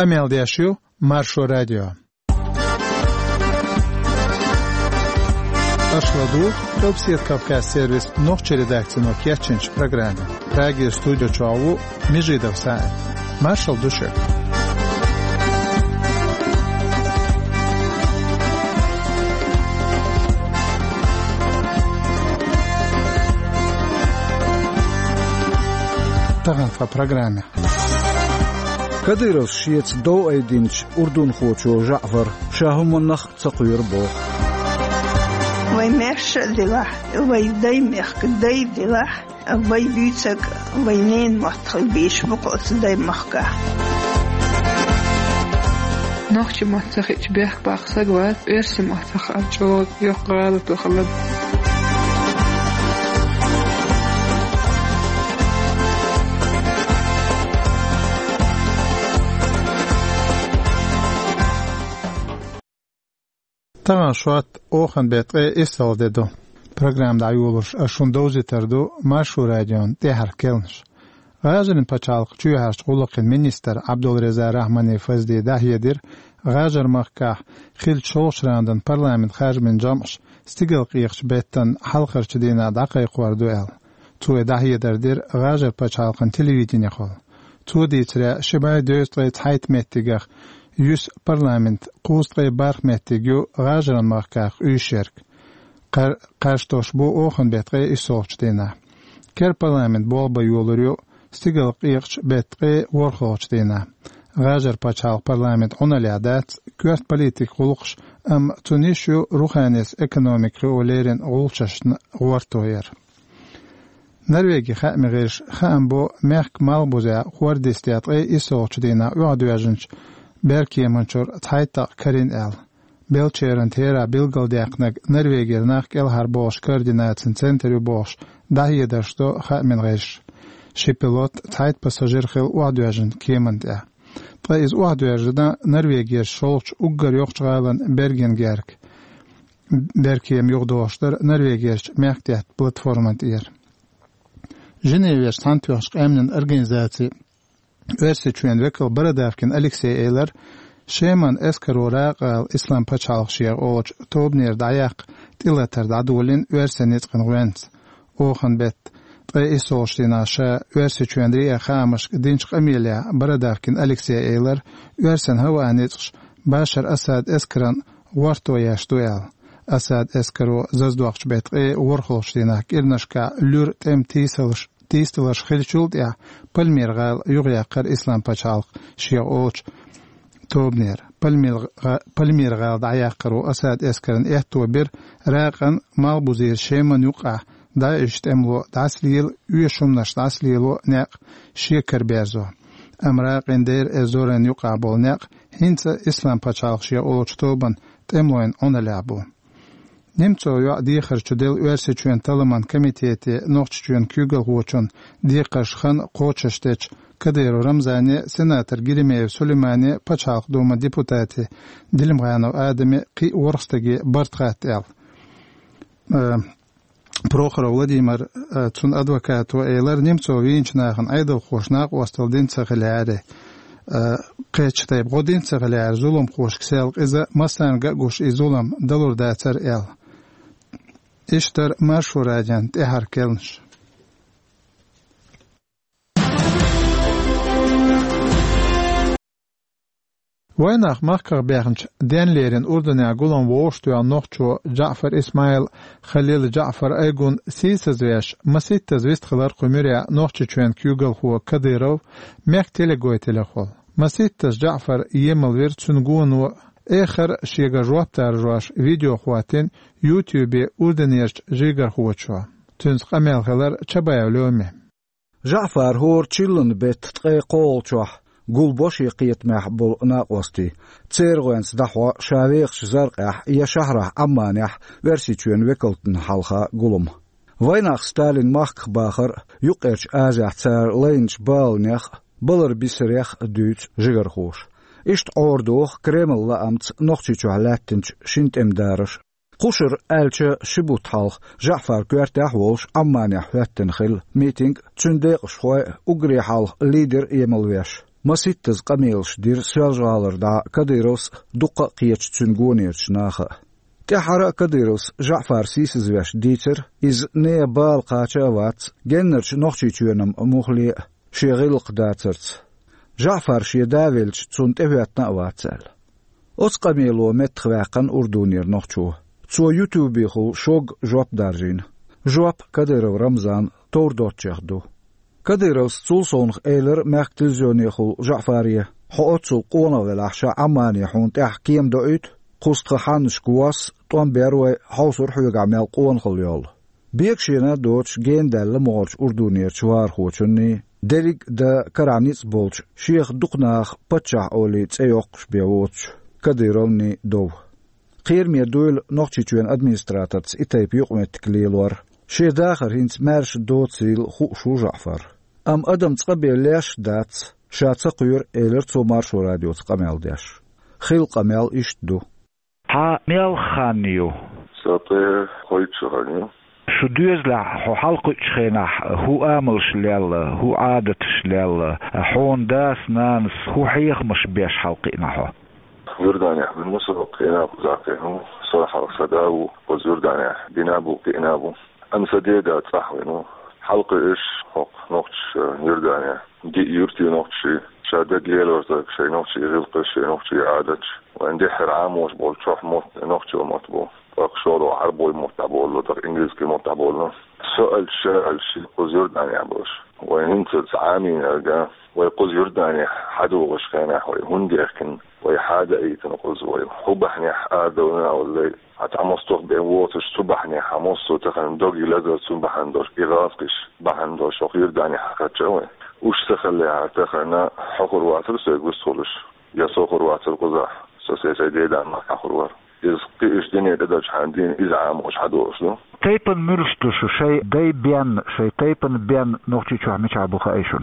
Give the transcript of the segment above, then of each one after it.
Amel Diashu, Marsho Radio. Ашладу, Топсет Кавказ сервис, ногче редакцию Керченч программе. Праги студио Чоу, Межидов Саат. Маршал Душек. Таган по программе. Кадыров шиец до айдинч урдун хочо Жафар шахуманнах цакуир бо. Вай мерш дила, вай дай мех, дай дила, вай бюцак, вай нен матхал биш букос дай махка. Нахчи матхах ичбех бахсагват, эрси матхах ачо йохгал тухалад. Tagan şuat oxan betqe isal dedu. Programda ayuluş aşun doziterdu Marsho Radyon tehar kelniş. Gajrin paçalq çüyharç quluqin minister Abdulreza Rahmani Fazdi dahyedir. Gajar mahkah xil çoğuşrandan parlament hajmin jamş stigil qiyqç bettan halqarçı dina daqayq vardu el. Tuwe dahyedirdir Gajar paçalqın televidiyne qol. Tuwe ditre şibay döstqe tayt mettigaq Yüz parlament qustqay barxmettigu Gajran mahkah uyşerk. Qarştoş bu oxun betqe isoqç dina. Ker parlament bolba yoluryu stigil qiyqç betqe worxoqç dina. Gajar paçal parlament onaliadat kürt politik quluqş am tunishu ruhanes ekonomik rolerin qulçaşn wortoyer. Norvegi xamigish xam bu merk malbuza xordistiyatqe isoqç dina uaduyajınç Berki manchur tayta karin el. Belcheren tera bilgaldaqnag Norvegiernaq el har boş koordinatsin centru boş. Dahiyedashto xamin g'ish. Shipilot tayt passajer xil uaduyajin kemanda. Taiz uaduyajda Norvegiya sholch uggar yoqchgalan Bergengerk. Berkiyem yoqdoshlar Norvegiya merktiyat platformant er. Женеве Santyoshq emnin organizatsiya Örsüçüyen vekil Baradavkin Alexey Eyler, Şeyman Eskarora qal İslam paçalqşıya oğuç tobner dayak dilatar dadulin örsenetqin güvent. Oğun bet isoğuşdina şa örsüçüyen riya xamış dinç Amelia Baradavkin Alexey Eyler, örsen hava anetqş Bashar Asad Eskaran warto yaşduel. Asad Eskaro zazduaqç betqi warxolşdinak irnashka lür tem tisalış Tistalash xilchult ya palmirgal yuqyaqar İslam paçalq şiya oç tobner palmirgal dayaqru Asad Eskaran ehto bir raqan malbuzir şeyman yuqa da iştemlo dasliyil üyeşumnaş dasliyilo neq şeker bezo amraqin der ezoran yuqa bolneq hinsa İslam paçalq şiya oç toban temloin onalabu Немцово дихарчудел Örseçüyen Talaman komiteti noqçuyen kügel hoçun diqaşxan qoçaşteç Kadir Ramzani senator Girimeyev Süleymani paçalq duma deputati Dilimganov adami qi orqstagi bartqat el. Prokhor Vladimir tun advokat ve eyler Nemçovo vinçnaqın aydıl xoşnaq ostaldin çağıları qeçtayb godin çağıları zulum xoşksel iza masanga goş izulam dalur daçar el. İşler Marsho Radyon tehar kelniş. Vaynaq mahkaq bəxinç denlerin urduna gulan voğuştuyan noqçu Ja'far İsmail Khalil Ja'far Aygun sisizveş masittaz vistqalar qumiriya noqçu çuen kügel huwa Kadyrov mektele goytelexol. Masittaz Ja'far yemal ver çungunu Eğer şiga jwaptar jwaş video xwatin YouTube urdanirch jigar xwachwa. Tüns qamelxalar çabayavlömi. Ja'far hor chillun bet tqay qolchwa gulbosh yqiyatmah bul naqwasti. Tsergwens dahwa shaviq zarqah ya shahrah ammanah versichuen vekaltn halqa gulum. Vaynaq Stalin mahk baxır yuqerch azah tsar lynch balnях balar bisreh düç jigar xoş. İşt orduq Kreml'la amts noqçuçu halattinç şint emdarış. Quşur elçi şibut halq Ja'far görtah wolş ammani hütten xil meeting çünde qşoy ugri halq lider yemelveş. ما ستز قميلش دير سوالجالر دا كديروس دقة قيتش تنقونيرش ناخا تحرق كديروس جعفر سيسزوش ديتر إز نيا بالقاچا وات جنرش نوخشي تيونم مخلي شيغيل قداترت جعفر شي داويلش تسون تفياتنا واتسال أس قميلو متخواقن أردونير نوخشو تسو يوتيوبي خو شوق جواب دارجين جواب كديرو رمضان تور دوتشيخدو كديروس تولسونخ إيلر ماك تلزيوني خو جعفارية حقوتسو قونا ولاحشا عماني حون تحكيم دوئت قوست خانش قواس طوان بيروي حوصر حيوغ عمال قوان خليول بيكشينا دوتش جين دال مغرش أردونير شوار خوچني ديريك دا كرانيس بولش شيخ دقناخ بچاح أولي تسيوقش بيووتش كديروني دو قير ميردويل نوخشي توين أدمينستراترز إتاي بيوقمت تكليلور شي داخر هينت مارش دوتسيل خوشو جعفر أم أدم تقبل ليش دات شاتsa قير إيلر تو مارشو راديو تقمال داش خيل قمال إشتدو ها ميل خانيو سابي خويت شغانيو شو دوزلا هو حلقة شخينح هو آمل شلال هو عادة شلال هون داس نانس هو حيخ مش بيش حلقينا هو يرداني بالمسرق إناب زاقينو صراحة صداو وزرداني بنابو كإنابو أم سديدا تحوينو حلقة إيش حق نقش يرداني دي يرتي نقشي شادق ليلورتك شي نقشي غلق شي نقشي عادتش وعندي حرعاموش بول شوح موت نقشي وموتبو أقشورو عربو الموتابولو در إنجليزكي موتابولو سؤال شي قوز يرداني عبوش وإنت عامين أرقا ويقوز يرداني حدو غشخينح ويهندي أخن ويحادة أيتن قوز ويحبحني حادونا والليل عمستوخ بوتش صبحني حمستو تخن دوغي لازل صبحندوش إغافكش بحندوش وخير داني حقاتشوي وش تخليها تخنا حقر واتر سيقوستولش يا سوخر واتر قزاح سوسيسي ديدان ما حقر وار إذ قيش ديني دادش حاندين إذا عاموش حدوش لو تيبن مرشتوشو شي دي بيان شي تيبن بيان نوختي شو عميش عبوخا ايشون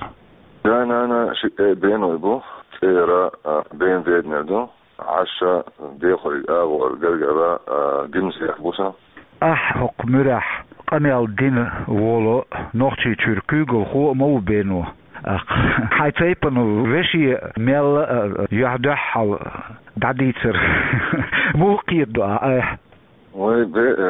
أنا شي بين ويبو تيرا بين فيد نردو عشا ديخل أغو الجرجرة جنسي أحبوسا حق مرح قميال دين وولو نوختي تشيركوغو خو مو بينو حيتيبن وشي ميل يهدح داديتر مو قيد وي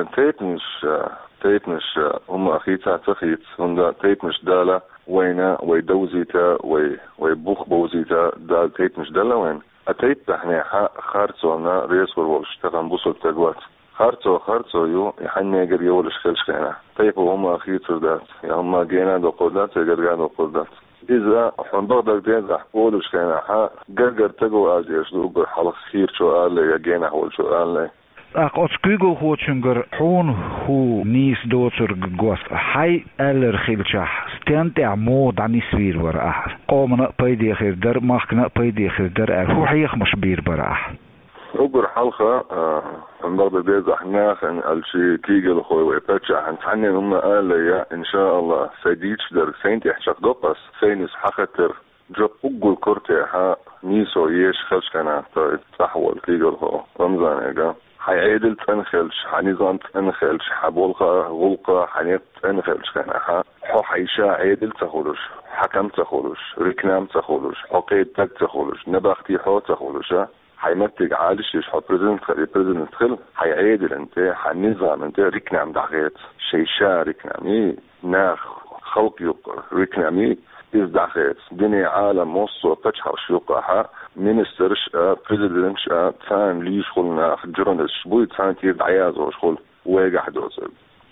تيتنش هم أخيتا تخيت هندا تيتنش دالا وينا ويدوزيتا ويبوخ بوزيتا دال تيتنش دالا وين أتيت إحنا خارتونا ريس ورولش تغن بوصل تجوات خارتو يو يحني يجري يولش خلش كنا تيبو هم أخيتر دات يا هم جينا دو قدات يجري دو قدات إذا حنبغدر دين راح بولش كنا جرجر تجو أجيش دو بحلق خير شو قال لي جينا هول شو قال لي أتسكيغو خوتشنجر حون هو نيس دوتر جوس حي ألر خيلشح ستنتع مود عني سوير برأح قومنا بيدي خير در ماخنا بيدي خير در هو حيخ مشبير برأح أقر حلقة نبغى بيزح ناخ إن الشيء كيجل خوي ويبتشع هنتحنن هم قال لي إن شاء الله سيديش در سينتي حشق دقص سينس حختر جب أقول كرتي ها نيسو يش خلش كنا تحول كيجل هو رمضان إيجا حيعيدل تنخلش حنظام تنخلش حبولقة غلقة حنيت تنخلش كنا حو حيشا عيدل تخولش حكم تخولش ركنام تخولش حقيد تك تخولش نبختي حو تخولش حيمتق عالش حو بريزنت خل حيعيدل انت حنظام انت ركنام دعغيت شيشا ركنامي ناخ خلق يقر ركنامي إز دعغيت دنيا عالم وصو تجحر شيوقها منسترش بريزيدنتش تان ليش خلنا جرونس شبوي تان تير دعيازو شخل ويقع دوزل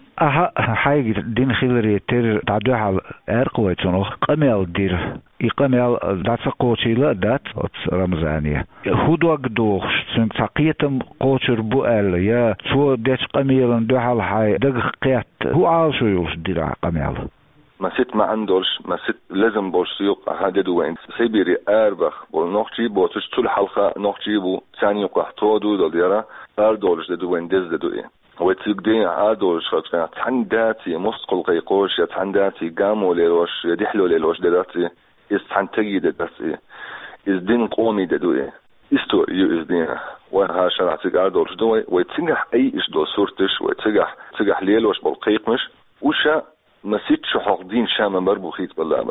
حاجة دين خيلري تير تعدوها أرقويتونو قميل دير إقميل دات قوتي لا دات رمزانية هدو أقدوخ سنك تقيتم قوتر بؤال يا سو ديت قميل ندوها الحي دق قيات هو عالشو يوش دير قميل ما ست ما عندوش ما ست لازم بوش سيوق هذا دوين سيبيري أربخ بول نوختي بوتش طول حلقة نوختي بو ثاني يقع تودو دوليرا أردولش دوين دز دوين وتيجدين عادولش خاطر تحنداتي مسقل قيقوش تحنداتي قامو ليلوش يدحلو ليلوش دلاتي استحنتجي دلاتي إزدين قومي دوين استو يو إزدين وها شرعتك أردولش دوين وتنجح أي إش دو صورتش وتنجح ليلوش بالقيق مش وشا ما سيتش حق دين شام مربوخيت باللعبات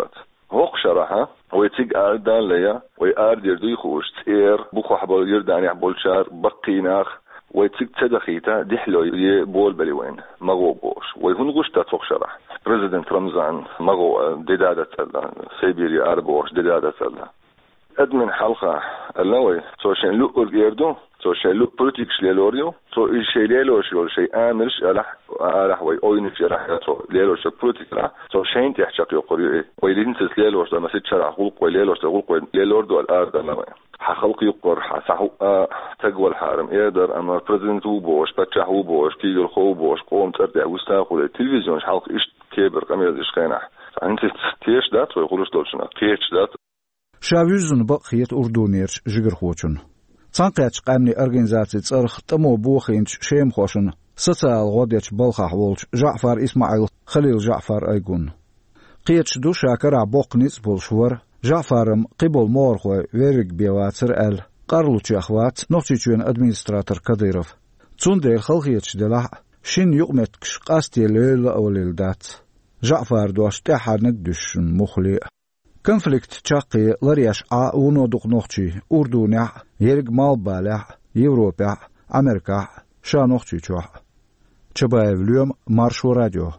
هوق شرحة ويتيق آردان ليا ويآرد يردو يخوش تير بوخو حبول يردان يحبول شار بقيناخ ويتيق تدخيتا دحلو يبول بليوين مغو بوش ويهون غشتا توق شرح بريزيدنت رمضان مغو ديدادة سيبيري آربوش ديدادة أدمن حلقة اللوي توشين لو أرجيردو توشين لو بوليتيكش ليلوريو تو شيء ليلوش ولا شيء آمرش ألح وي أوينش راح تو ليلوش بوليتيك لا توشين تحشق يقولي ويلين تسليلوش لما سيتشرع خلق ويلوش تقول ليلوردو الأرض لما حخلق يقر حسحو تقوى الحارم يقدر أما بريزيدنت وبوش بتشح وبوش كيجل خوبوش قوم ترجع وستاقول التلفزيون حلق إيش كبر قميص إيش خينح أنت تيش دات ويقولوش دولشنا تيش دات شاويزن بقيت أردونيرش جگر خوچن. تانقيتش قامني أرغنزاتي تصرخ تمو بوخينش شيم خوشن. سوسيال غوديتش بلخح ولش جعفر إسماعيل خليل جعفر أيقون. قيتش دو شاكر عبوقنيس بولشور جعفرم قبل مورخوي ويرق بيواتر ال قارلوچ أخوات نوتشيچون أدمينستراتور كديرف. تسوندير خلقيتش دلح شين يقمتكش قاستي ليل أوليل دات. جعفر دوش تحرند دشن مخلي كونفليكت تشاقي لرياش ونودق نوخشي أردونيع يرق مال بالع يوروبيع أمريكا شا نوخشي تشوح تشبايف اليوم مارشو راديو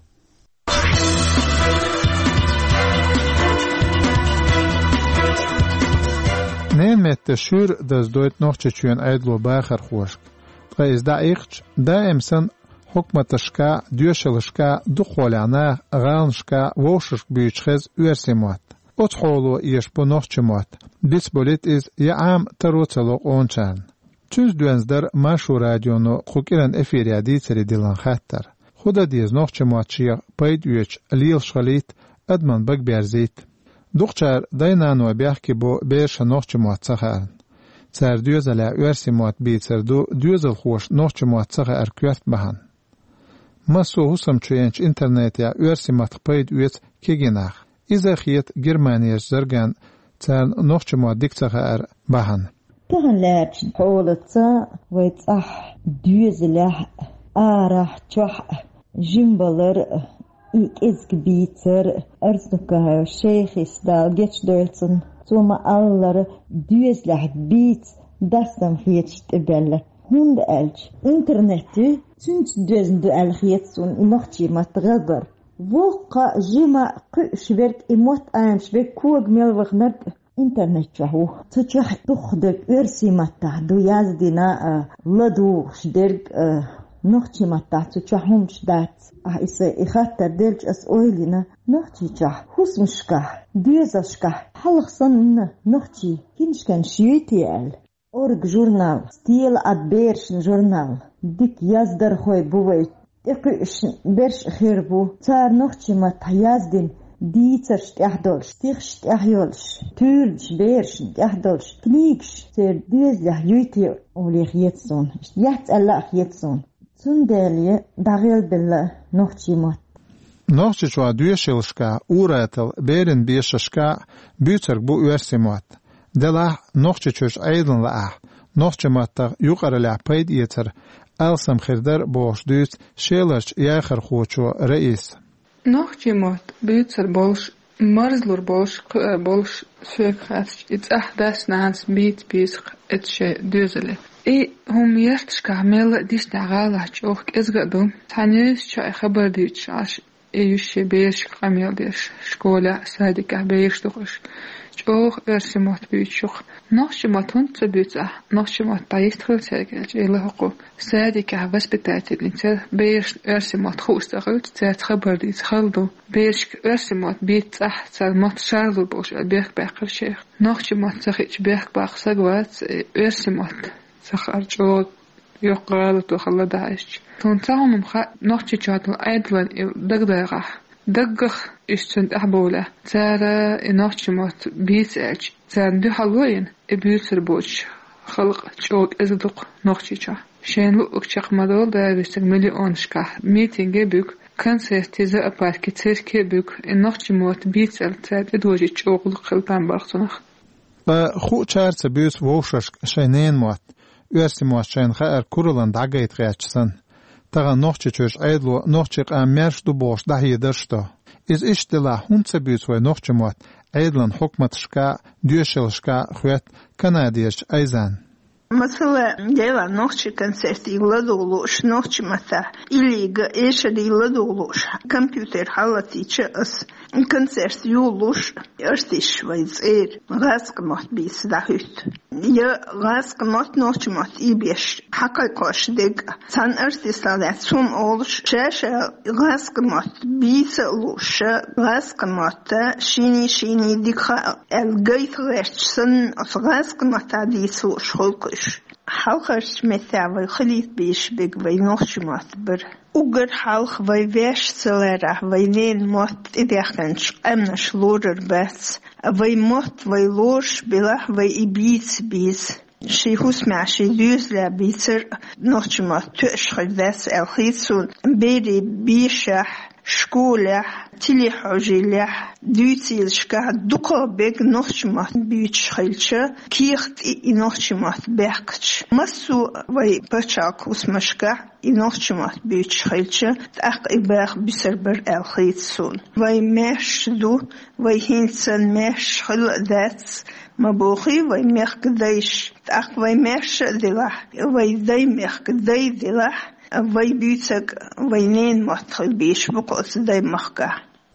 نين مت شور دز دويت نوخشي تشوين أيدلو باخر خوشك قيز دايخش دائمسن حكمة شكا ديوشلشكا دخولعنا غانشكا ووشش بيشخز ويرسيموات أتحولو يشبو نوخشموات بيس بوليت إز يعام تروتلو أونشان تشوز دوانزدر ماشو راديونو خوكيران إفيريا ديتري ديلان خاتر خودا ديز نوخشموات شيخ بايد ويش ليل شغليت أدمن بق بيرزيت دوخشار داينانو بيحكي بو بيرش نوخشموات سخان تسار دوزلا ويرسيموات بيتسردو دوزل خوش نوخشموات سخا أركوات بهان مسو حسم چوينش انترنت يا ويرسيمات بايد ويت كيجيناخ إذا خيت جرمانيا زرقان تان نوخشموات ديكتاخا بهان تهن لاتش حولتا ويتصح دوزلح آرح تشح جنبالر إزك بيتر أرزنكها شيخ إسدال جيتش دولتن ثم ألر دوزلح بيت دستم خيتش تبال هند ألج إنترنتي سنت دوزن دو ألخيتسون إنوختي ما تغبر وقا جيما قشبرك إموت آم شبك كوغ ميلوغ نرد إنترنت شهو تشح تخدك إرسي متى دو يازدنا لدو شدرك نوختي متى تشحهم شدات إسا إخاتر دلج أس أويلنا نوختي شح حسمشكه دوزشكه حلقصن نوختي كنشكن شيوتي أورج جورنال ستيل أدبيرشن جورنال ديك يازدر خوي بويت إقش برش خيربو تار نوختي متى يازدن ديترش تحدولش تيخش تحيولش تولش بيرشن تحدولش كنيكش تر دوزلح يوتي أوليخ يتسون يحتألأخ يتسون تندالي داغيل بالله نوختي مت نوختي شوا دوشلشكا أوراتل بيرن بيششكا بيترك بو ويرسيموات دلح نوختي چوش أيضن لأح نوختي مت يقر لعبيد يتر ألسم خردر بوش دوت شيلش ياخر خوچو رئيس نوختي مت بيتر بولش مرزلور بولش بولش شيك خاتش إتأحدث نانس بيسق إتشي دوزلي إيه هم يرتش كعمل ديش نعغالة جوخ إزغدو تانيش شاي خبر ديش عش إيوشي بيش قميل ديش شكولة سادكة بيش دوخش جوخ إرسمات بيشوخ نوشمات هنت بيتح نوشمات بايستخل ساقلج إله حقو سادكة بس بتاعتي الإنسان بيش إرسمات خوست أغلت تات خبر ديش خلدو بيش إرسمات بيتح سالمات شارلو بوش البيخ باقر شيخ نوشمات سخيش بيخ باق ساقوات إرسمات سخر جود يقرأ تخلى داعش تنتهم مخا نوختي جاتل أيضا دقخ إشتند أحبوله تارا نوختي موت بيسأج تارا دو حلوين بيوتر بوش خلق جود إزدق نوختي جا شين لؤك شاق مدول دايبستك مليون شكاح ميتينجي بيك كان سيستيزا أباركي تيركي بيك نوختي موت بيسأل تارا إدوجي جوغل قلبان برغتنخ خو چارس بيوس ووشش شينين موت ويرسيموات شين خير كورلان دعقيت غياتشسن تغا نوختي چوش أيدلو نوختي قاميرش دو بوش دهي درشتو إز إشتلا هونت بيوس وي نوختي موت عيدلن حكمتشكا ديوشلشكا خوات كناديش أيزان مثلا ديلا نوخشي концерт يلدولوش نوخشي متى إليغ إيش يلدولوش كمبيوتر حالتي أس концерт يولوش أرتيش ويزير غاسق مات بيس دهوت يا غاسق مات نوخشي مات إبيش حقيقش دق سان أرتيس على سوم أولش شاشة غاسق مات بيس لوش غاسق مات شيني ديخا الجيت غيرتشن غاسق مات ديس لوش خلقش حلقش مثاوي خليت بيش بيج وينوخش ماتبر وقر حلق ويوش سلارة وينين مات إداخنش أمنش لورر بس ويموت ويلوش بلح ويبيت بيس شيخوس معشي دوز لا بيتر نوخش مات تأشخر داس الخيسون بيري بيشح شكولح تلي حوجيلح دوتيل شكا دوكا بيك نوخشمات بيوتش خيلشا كيخت نوخشمات بيكتش مسو وي بچاك وسمشكا نوخشمات بيوتش خيلشا تأق إباق بسربر الخيتسون وي ماش دو وي هينسان ماش خل داتس مبوخي وي ميخ قديش تأق وي ماش دلح وي داي ميخ قدي دلح وي بيتك وينين ماتخل بيش بقوس داي مخكا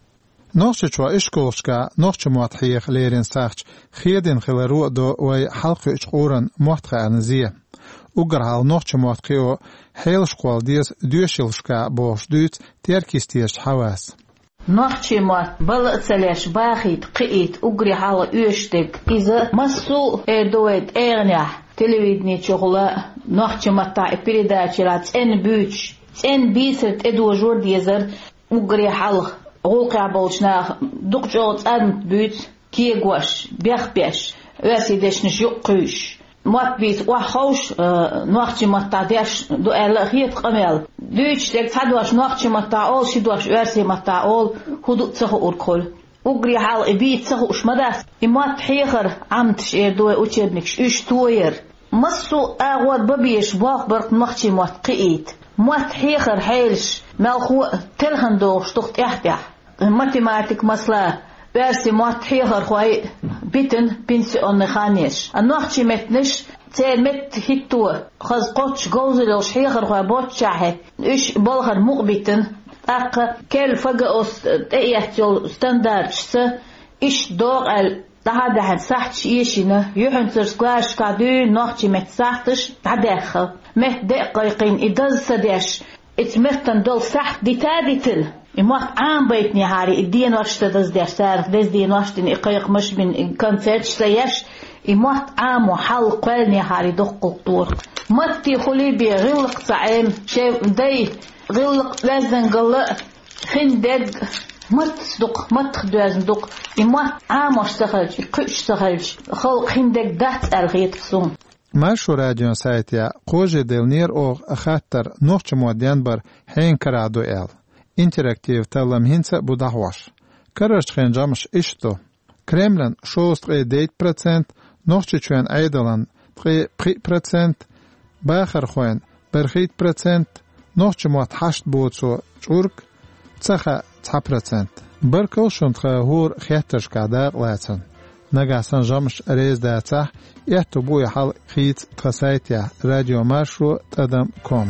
نوخش چوا اشکولشکا نوخش مواتحيخ ليرين ساخش خيدين خلرو دو وي حلق اشقورن مواتخ انزيه وقر هال نوخش مواتخيو حيلش قوال ديز دوشلشكا بوش دوت تيركيستيش حواس نوخش موات بلقسلش باخيت قيت وقري حال اوشتك إذا مسو دويت اغنيح تلفزيوني شغله نوخش متاع передачи ان بوش ان بيسرت ادو جور ديزر وقري حال غوقع بولشنا دوق جوت أنت بيت كيغوش بيش واسيدش نشيقش مات بيت وحوش نوخشي متعداش دو الخيط قمل دوش تك تدواش نوخشي متعول شدواش واسي متعول هدو تسخو أوركل وقري حال بيت تسخو شمداس مات حيخر عمتش اردوي وتشبنكش اش توير مسو اغوات ببيش باق برق نوخشي مات قيت مات حيخر حيلش مالخو تلهندوش تخت احتح ماتيماتيك مسلا بيرسي مات حيخر خوي بيتن بنسي خانيش النوخشي متنش تير مت هيتو خز قوتش جوزلوش حيخر خوي بوتشاحي اش بلغر مقبتن اق كل فقاوس تأيحتيول ستاندردش اش دوغل تهدهن ساحتش ايشينا يوحن سرسكواش كادو نوخشي مت ساحتش تعداخل مت دقيقين ادز سداش اتمتن دول ساحت دي تاديتل إموات عام بيتني هاري الدين واشتا دز دير سارف دز دين واشتن إقايق مش من كونسرت سياش إموات عام وحال قلني هاري دق الطور متي خلي بي غلق صعيم شيء دي غلق لازن قلق خندق مت خدوازن دق إموات عام واشتغلش قش تغلش خلق خندق دات الغيط صوم ماشو راديون سايتيا قوجي دلنير أوغ أخاتر نوخش موديان بر حين كرادو إل interaktiv talam hinsa budahwash. Karash khenjamsh ishto. Kremlin shost 8%, nochchuen Eidelan 3%, Bacher khoen 8%, nochchmot 8 bootso churk, tsacha 10%. Berkel shont khur khatersh kada latsen. Nagasan jamsh rez da tsah, yahto boy hal khit tsaitya radio marshu tadam.com.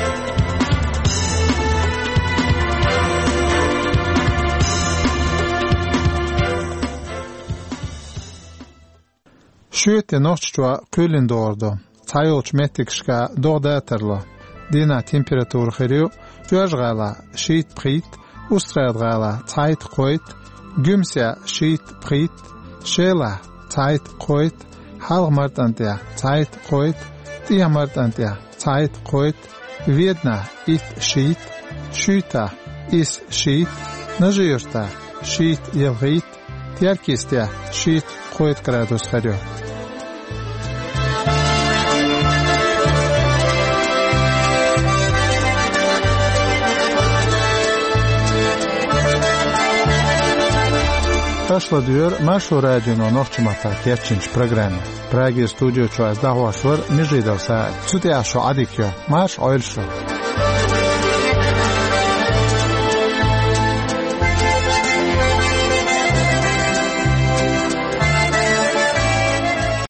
Şüyete noççua qülün doğurdu. Tayolç metikşka doğdaterlo. Dina temperatur xiriu, jojgala şit prit, ustradgala tayt qoyt, gümsya şit prit, şela tayt qoyt, halgmartantia tayt qoyt, diamartantia tayt qoyt, vedna it şit, şüta is şit, najirta şit yelgit, tierkistia şit qoyt gradus xiriu. Tašla diyor, mašo radiono nohčimata tječinč programe. Pragi studio čuaz dahoa švar, miži da vsa, cuti ašo adikjo, maš oilšo.